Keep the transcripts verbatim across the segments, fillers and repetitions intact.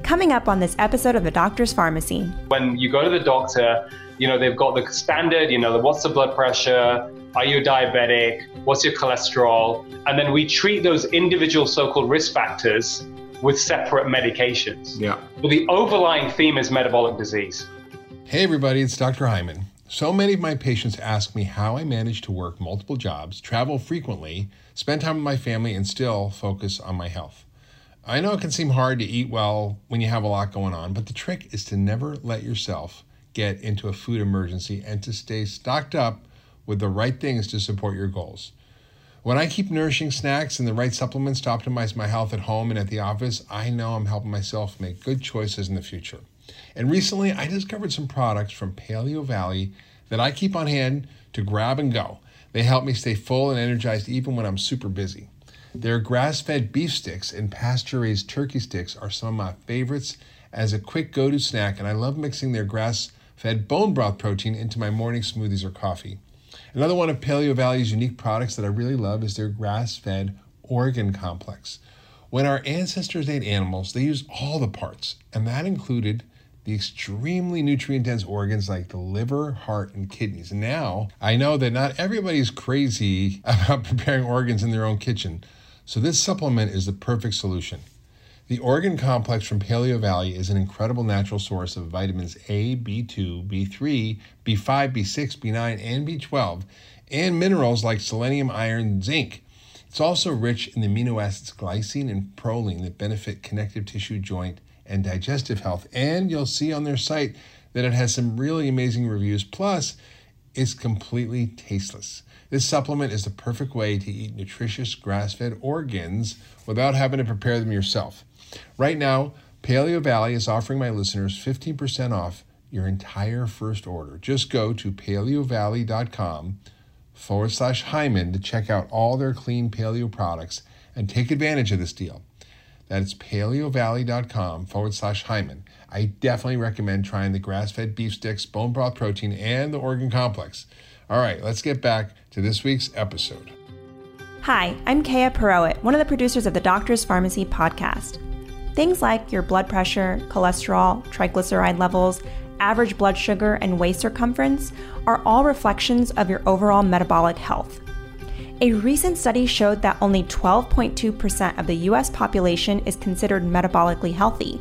Coming up on this episode of The Doctor's Pharmacy. When you go to the doctor, you know, they've got the standard, you know, what's the blood pressure? Are you diabetic? What's your cholesterol? And then we treat those individual so-called risk factors with separate medications. Yeah. But the overlying theme is metabolic disease. Hey everybody, it's Doctor Hyman. So many of my patients ask me how I manage to work multiple jobs, travel frequently, spend time with my family, and still focus on my health. I know it can seem hard to eat well when you have a lot going on, but the trick is to never let yourself get into a food emergency and to stay stocked up with the right things to support your goals. When I keep nourishing snacks and the right supplements to optimize my health at home and at the office, I know I'm helping myself make good choices in the future. And recently, I discovered some products from Paleo Valley that I keep on hand to grab and go. They help me stay full and energized even when I'm super busy. Their grass-fed beef sticks and pasture-raised turkey sticks are some of my favorites as a quick go-to snack, and I love mixing their grass-fed bone broth protein into my morning smoothies or coffee. Another one of Paleo Valley's unique products that I really love is their grass-fed organ complex. When our ancestors ate animals, they used all the parts, and that included the extremely nutrient-dense organs like the liver, heart, and kidneys. And now, I know that not everybody's crazy about preparing organs in their own kitchen, so this supplement is the perfect solution. The organ complex from Paleo Valley is an incredible natural source of vitamins A, B two, B three, B five, B six, B nine, and B twelve, and minerals like selenium, iron, and zinc. It's also rich in the amino acids glycine and proline that benefit connective tissue, joint, and digestive health. And you'll see on their site that it has some really amazing reviews. Plus, it's completely tasteless. This supplement is the perfect way to eat nutritious grass-fed organs without having to prepare them yourself. Right now, Paleo Valley is offering my listeners fifteen percent off your entire first order. Just go to paleovalley.com forward slash Hyman to check out all their clean paleo products and take advantage of this deal. That's paleovalley.com forward slash Hyman. I definitely recommend trying the grass-fed beef sticks, bone broth protein, and the organ complex. All right, let's get back to this week's episode. Hi, I'm Kaya Perowit, one of the producers of the Doctor's Pharmacy podcast. Things like your blood pressure, cholesterol, triglyceride levels, average blood sugar, and waist circumference are all reflections of your overall metabolic health. A recent study showed that only twelve point two percent of the U S population is considered metabolically healthy.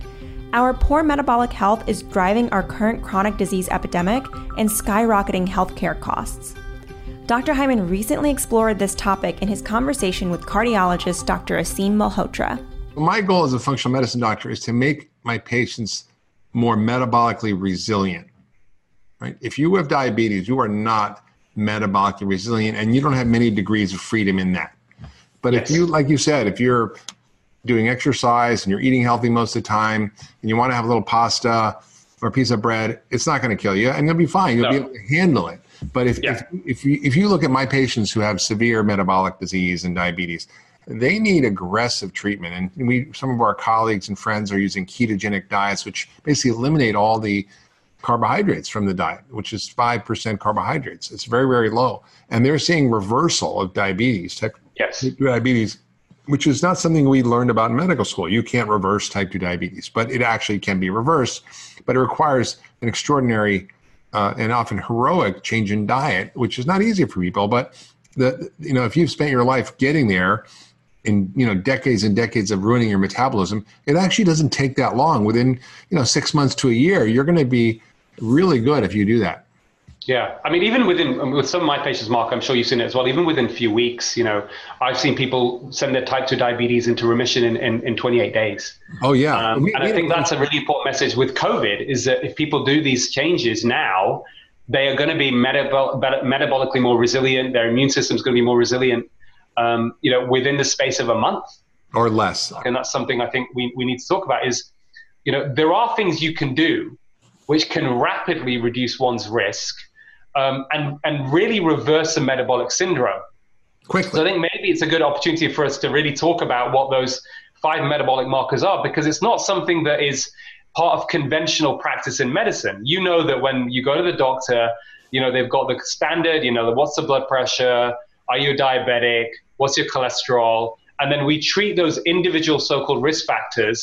Our poor metabolic health is driving our current chronic disease epidemic and skyrocketing healthcare costs. Doctor Hyman recently explored this topic in his conversation with cardiologist Doctor Aseem Malhotra. My goal as a functional medicine doctor is to make my patients more metabolically resilient. Right? If you have diabetes, you are not metabolically resilient, and you don't have many degrees of freedom in that. But yes. If you, like you said, if you're doing exercise and you're eating healthy most of the time, and you want to have a little pasta or a piece of bread, it's not going to kill you, and you'll be fine. You'll no. be able to handle it. But if, yeah. if if you if you look at my patients who have severe metabolic disease and diabetes, they need aggressive treatment. And we, some of our colleagues and friends are using ketogenic diets, which basically eliminate all the carbohydrates from the diet, which is five percent carbohydrates. It's very, very low. And they're seeing reversal of diabetes, type yes. two diabetes, which is not something we learned about in medical school. You can't reverse type two diabetes, but it actually can be reversed. But it requires an extraordinary uh, and often heroic change in diet, which is not easy for people. But the you know, if you've spent your life getting there, in you know decades and decades of ruining your metabolism, it actually doesn't take that long. Within you know six months to a year, you're going to be really good if you do that. Yeah, I mean, even within with some of my patients, Mark, I'm sure you've seen it as well. Even within a few weeks, you know, I've seen people send their type two diabetes into remission in, in, in twenty-eight days. Oh yeah, um, and I think that's a really important message with COVID is that if people do these changes now, they are going to be metabol- metabolically more resilient. Their immune system is going to be more resilient. Um, you know, within the space of a month or less. And that's something I think we, we need to talk about is, you know, there are things you can do which can rapidly reduce one's risk um, and, and really reverse a metabolic syndrome. Quickly. So I think maybe it's a good opportunity for us to really talk about what those five metabolic markers are, because it's not something that is part of conventional practice in medicine. You know that when you go to the doctor, you know, they've got the standard, you know, the, what's the blood pressure? Are you diabetic? What's your cholesterol? And then we treat those individual so-called risk factors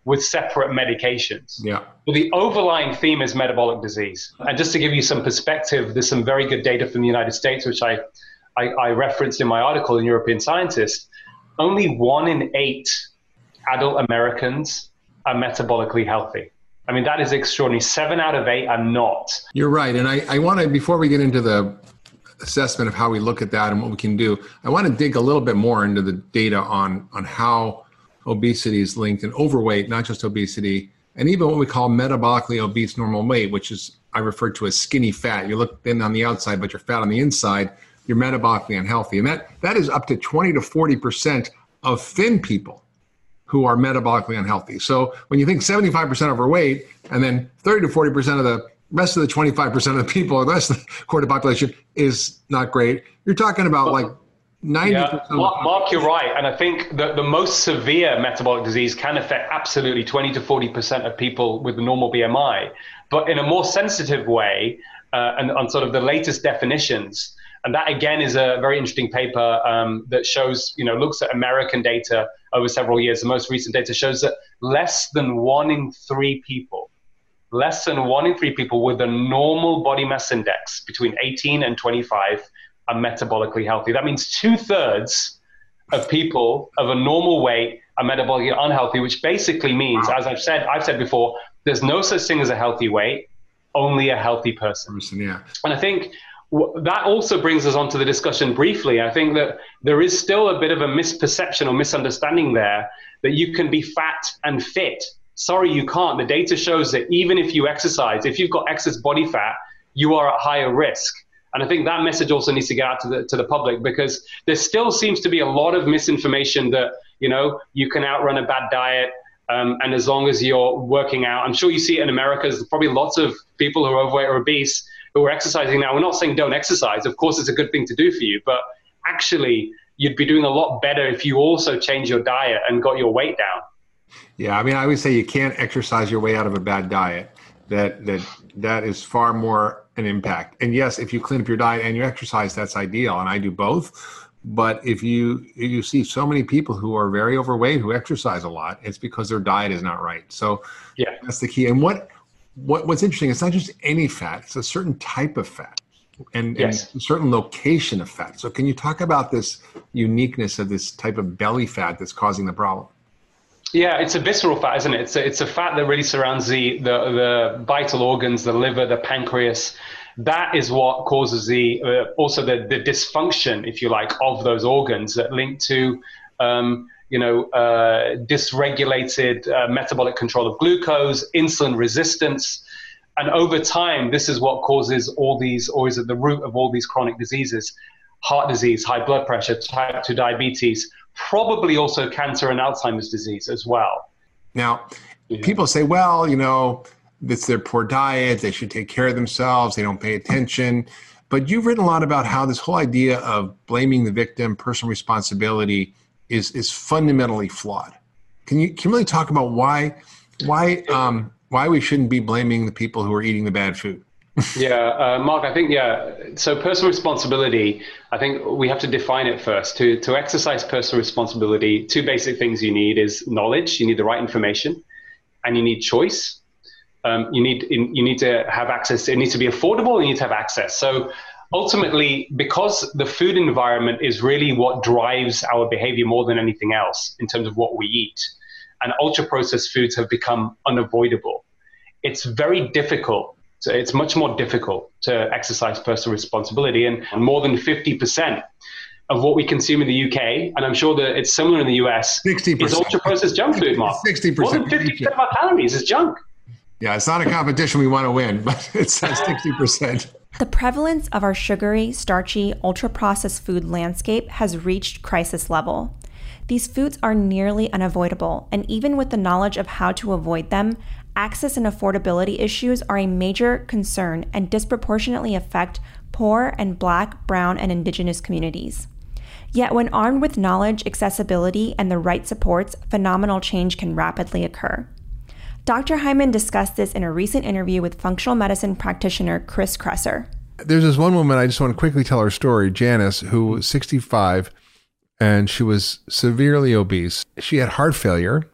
with separate medications. Yeah. But the overlying theme is metabolic disease. And just to give you some perspective, there's some very good data from the United States, which I, I, I referenced in my article in European Scientist. Only one in eight adult Americans are metabolically healthy. I mean, that is extraordinary. Seven out of eight are not. You're right. And I, I want to, before we get into the assessment of how we look at that and what we can do, I want to dig a little bit more into the data on, on how obesity is linked, and overweight, not just obesity, and even what we call metabolically obese normal weight, which is I refer to as skinny fat. You look thin on the outside, but you're fat on the inside. You're metabolically unhealthy. And that, that is up to twenty to forty percent of thin people who are metabolically unhealthy. So when you think seventy-five percent overweight, and then thirty to forty percent of the rest of the twenty-five percent of the people, or the rest of the quarter population is not great, you're talking about like ninety percent. Yeah, Mark, Mark, you're right. And I think that the most severe metabolic disease can affect absolutely twenty to forty percent of people with a normal B M I. But in a more sensitive way, uh, and on sort of the latest definitions, and that again is a very interesting paper um, that shows, you know, looks at American data over several years. The most recent data shows that less than one in three people, less than one in three people with a normal body mass index between eighteen and twenty-five are metabolically healthy. That means two thirds of people of a normal weight are metabolically unhealthy, which basically means, wow. as I've said, I've said before, there's no such thing as a healthy weight, only a healthy person. person yeah. And I think that also brings us on to the discussion briefly. I think that there is still a bit of a misperception or misunderstanding there that you can be fat and fit. Sorry, you can't. The data shows that even if you exercise, if you've got excess body fat, you are at higher risk. And I think that message also needs to get out to the to the public, because there still seems to be a lot of misinformation that, you know, you can outrun a bad diet. Um, and as long as you're working out, I'm sure you see it in America, there's probably lots of people who are overweight or obese who are exercising now. We're not saying don't exercise. Of course, it's a good thing to do for you, but actually you'd be doing a lot better if you also change your diet and got your weight down. Yeah, I mean, I always say you can't exercise your way out of a bad diet. That that that is far more an impact. And yes, if you clean up your diet and you exercise, that's ideal. And I do both. But if you if you see so many people who are very overweight who exercise a lot, it's because their diet is not right. So yeah, that's the key. And what what what's interesting, it's not just any fat; it's a certain type of fat, and, yes. and a certain location of fat. So can you talk about this uniqueness of this type of belly fat that's causing the problem? Yeah, it's a visceral fat, isn't it? It's a, it's a fat that really surrounds the, the, the vital organs, the liver, the pancreas. That is what causes the uh, also the, the dysfunction, if you like, of those organs that link to, um, you know, uh, dysregulated uh, metabolic control of glucose, insulin resistance. And over time, this is what causes all these, or is at the root of all these chronic diseases: heart disease, high blood pressure, type two diabetes, probably also cancer and Alzheimer's disease as well. Now, yeah. people say, well, you know, it's their poor diet, they should take care of themselves, they don't pay attention. But you've written a lot about how this whole idea of blaming the victim, personal responsibility is is fundamentally flawed. Can you can you really talk about why why um, why we shouldn't be blaming the people who are eating the bad food? Yeah, uh, Mark, I think, yeah. So personal responsibility, I think we have to define it first. To to exercise personal responsibility, two basic things you need is knowledge. You need the right information, and you need choice. Um, you need you need to have access. It needs to be affordable. And you need to have access. So ultimately, because the food environment is really what drives our behavior more than anything else in terms of what we eat, and ultra processed foods have become unavoidable. It's very difficult. So it's much more difficult to exercise personal responsibility, and more than fifty percent of what we consume in the U K, and I'm sure that it's similar in the U S, sixty percent. is ultra-processed junk food, Mark. sixty percent. More than fifty percent of our calories is junk. Yeah, it's not a competition we want to win, but it's sixty percent. The prevalence of our sugary, starchy, ultra-processed food landscape has reached crisis level. These foods are nearly unavoidable, and even with the knowledge of how to avoid them, access and affordability issues are a major concern and disproportionately affect poor and Black, Brown, and Indigenous communities. Yet when armed with knowledge, accessibility, and the right supports, phenomenal change can rapidly occur. Doctor Hyman discussed this in a recent interview with functional medicine practitioner Chris Kresser. There's this one woman, I just want to quickly tell her story, Janice, who was sixty-five, and she was severely obese. She had heart failure.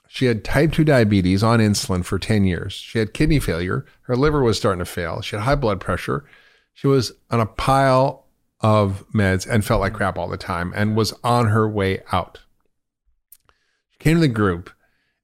She had type two diabetes on insulin for ten years. She had kidney failure. Her liver was starting to fail. She had high blood pressure. She was on a pile of meds and felt like crap all the time and was on her way out. She came to the group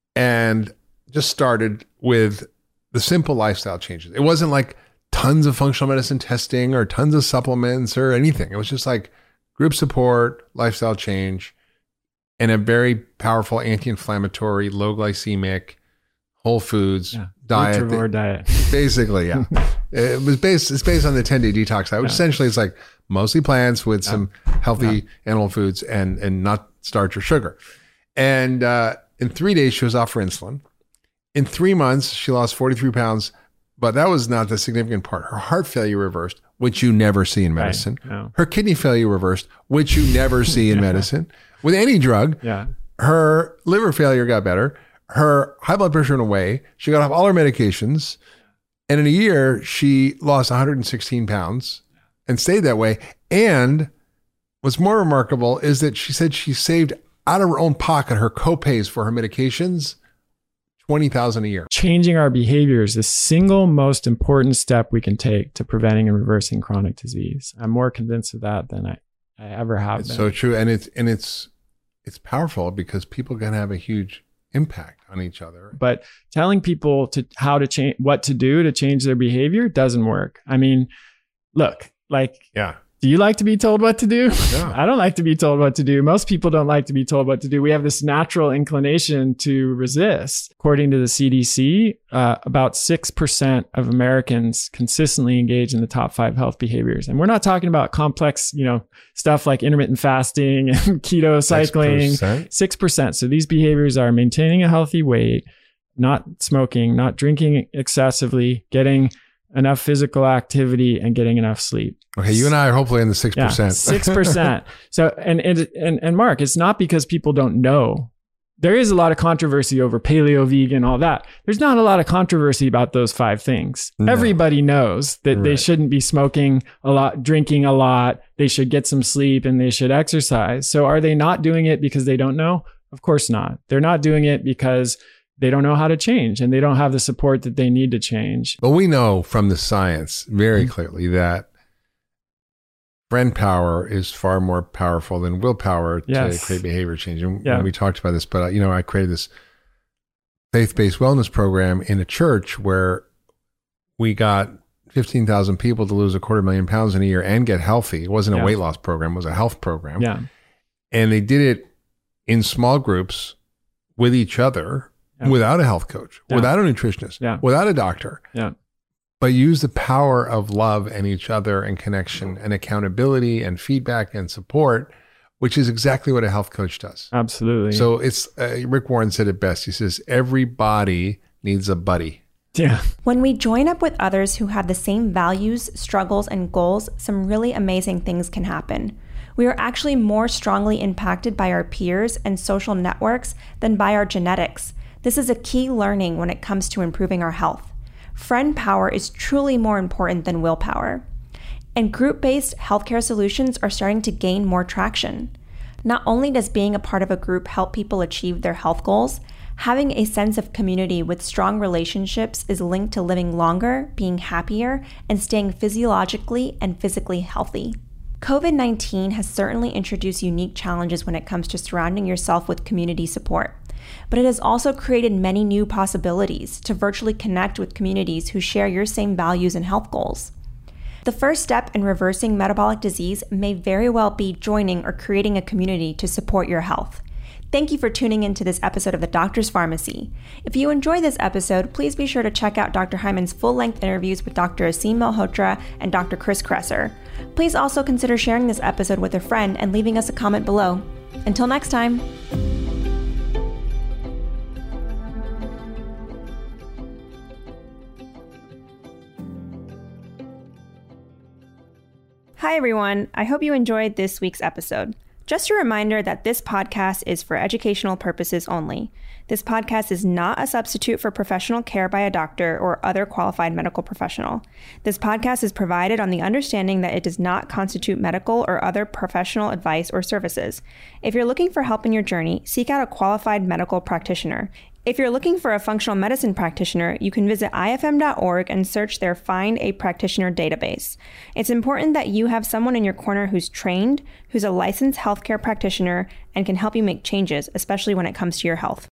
and just started with the simple lifestyle changes. It wasn't like tons of functional medicine testing or tons of supplements or anything. It was just like group support, lifestyle change, and a very powerful anti-inflammatory, low glycemic, whole foods yeah. diet. Nutrivore diet. Basically, yeah. It was based, it's based on the ten-day detox diet, which yeah. essentially is like mostly plants with yeah. some healthy yeah. animal foods and, and not starch or sugar. And uh, in three days, she was off for insulin. In three months, she lost forty-three pounds, but that was not the significant part. Her heart failure reversed, which you never see in medicine. Right. No. Her kidney failure reversed, which you never see in yeah. medicine. With any drug, yeah. her liver failure got better. Her high blood pressure went away. She got off all her medications. And in a year, she lost one hundred sixteen pounds and stayed that way. And what's more remarkable is that she said she saved out of her own pocket her copays for her medications, twenty thousand dollars a year. Changing our behavior is the single most important step we can take to preventing and reversing chronic disease. I'm more convinced of that than I, I ever have it's been. So true. And it's, and it's, it's powerful because people can have a huge impact on each other. But telling people to how to change, what to do to change their behavior doesn't work. I mean, look, like, yeah. do you like to be told what to do? Yeah. I don't like to be told what to do. Most people don't like to be told what to do. We have this natural inclination to resist. According to the C D C, uh, about six percent of Americans consistently engage in the top five health behaviors. And we're not talking about complex, you know, stuff like intermittent fasting and keto cycling. six percent? six percent. So these behaviors are maintaining a healthy weight, not smoking, not drinking excessively, getting enough physical activity, and getting enough sleep. Okay, you and I are hopefully in the six percent. Yeah, six percent. So, and, and and and Mark, it's not because people don't know. There is a lot of controversy over paleo, vegan, all that. There's not a lot of controversy about those five things. No. Everybody knows that right. they shouldn't be smoking a lot, drinking a lot. They should get some sleep and they should exercise. So are they not doing it because they don't know? Of course not. They're not doing it because they don't know how to change and they don't have the support that they need to change. But we know from the science very mm-hmm. clearly that friend power is far more powerful than willpower yes. to create behavior change. And yeah. we talked about this, but uh, you know, I created this faith-based wellness program in a church where we got fifteen thousand people to lose a quarter million pounds in a year and get healthy. It wasn't yeah. a weight loss program, it was a health program. Yeah. And they did it in small groups with each other. Yeah. Without a health coach, yeah. without a nutritionist, yeah. without a doctor, yeah. but use the power of love and each other and connection and accountability and feedback and support, which is exactly what a health coach does. Absolutely. So it's, uh, Rick Warren said it best. He says, everybody needs a buddy. Yeah. When we join up with others who have the same values, struggles, and goals, some really amazing things can happen. We are actually more strongly impacted by our peers and social networks than by our genetics. This is a key learning when it comes to improving our health. Friend power is truly more important than willpower. And group-based healthcare solutions are starting to gain more traction. Not only does being a part of a group help people achieve their health goals, having a sense of community with strong relationships is linked to living longer, being happier, and staying physiologically and physically healthy. COVID nineteen has certainly introduced unique challenges when it comes to surrounding yourself with community support. But it has also created many new possibilities to virtually connect with communities who share your same values and health goals. The first step in reversing metabolic disease may very well be joining or creating a community to support your health. Thank you for tuning into this episode of The Doctor's Pharmacy. If you enjoyed this episode, please be sure to check out Doctor Hyman's full-length interviews with Doctor Aseem Malhotra and Doctor Chris Kresser. Please also consider sharing this episode with a friend and leaving us a comment below. Until next time. Hi everyone, I hope you enjoyed this week's episode. Just a reminder that this podcast is for educational purposes only. This podcast is not a substitute for professional care by a doctor or other qualified medical professional. This podcast is provided on the understanding that it does not constitute medical or other professional advice or services. If you're looking for help in your journey, seek out a qualified medical practitioner. If you're looking for a functional medicine practitioner, you can visit I F M dot org and search their Find a Practitioner database. It's important that you have someone in your corner who's trained, who's a licensed healthcare practitioner, and can help you make changes, especially when it comes to your health.